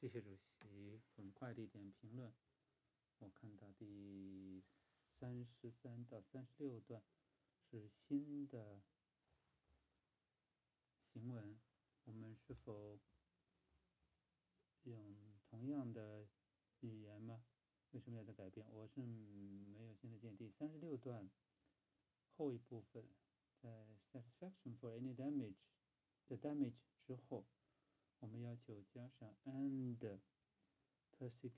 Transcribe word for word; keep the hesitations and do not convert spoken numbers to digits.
谢谢主席。很快的一点评论，我看到第三十三到三十六段是新的行文，我们是否用同样的语言吗？为什么要再改变？我是没有现在见。第三十六段后一部分，在 satisfaction for any damage 的 damage 之后，我们要求加上 and persecution